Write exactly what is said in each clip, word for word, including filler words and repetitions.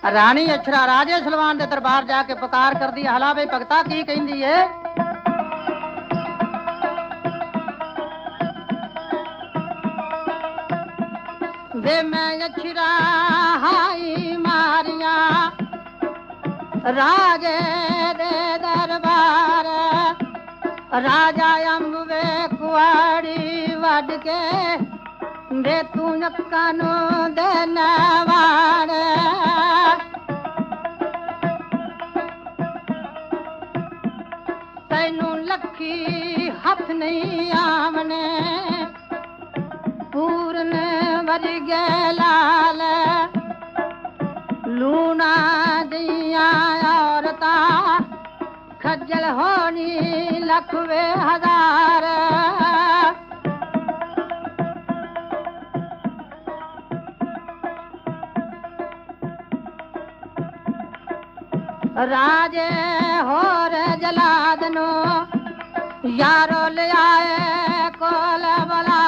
रानी अछरा राजे Salwan दे दरबार जाके पुकार कर दी, हला बई भगता की कहंदी है। वे मैं अछरा हाई मारिया राजे दे दरबार, राजा अंबे कुआड़ी वड के दे तू नक्कानू देनवार। तैनू लखी हथ नहीं आमने पूरन वरगे लाल, लूना दिया औरता खज्जल होनी लखवे हजार। राजे होर जलादनो यारो ले आए कोल बला,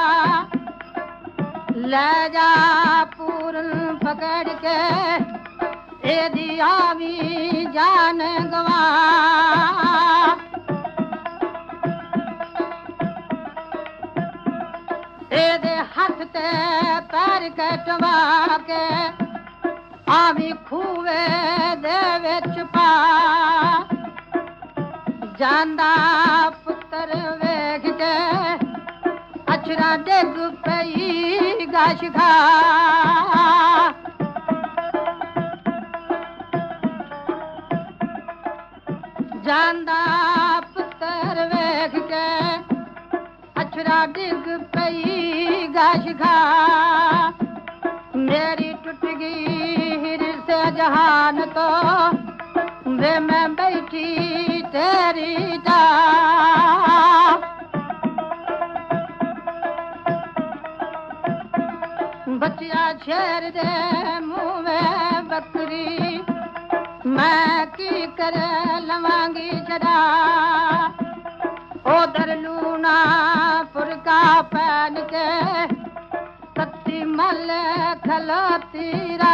ले जा पूरन पकड़ के एदी आवी जान गवा। एदे हाथ ते पैर कटवा के आवी खूवे दे विच पा। जांदा पुत्र वेख के अछरा डिग पई गश खा। जांदा पुत्र वेख के अछरा डिग पई गश खा। मेरी टूट गई हिरस जहान तो वे मैं बैठी तेरी जा। बचिया शेर दे मुँह में बकरी, मैं की कर लवांगी जरा। उधर लूना फुरका पहन के सत्ती मल खलोती रा।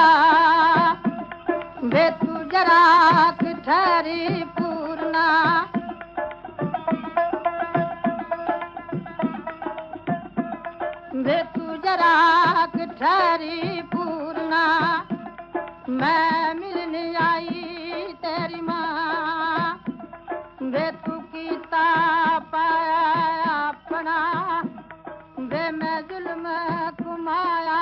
वे तू जरा ठहरी पूर्णा, वे तू जरा ठहरी पूर्णा। मैं मिलने आई तेरी माँ, वे तू कीता पाया अपना। वे मैं जुल्म कुमाया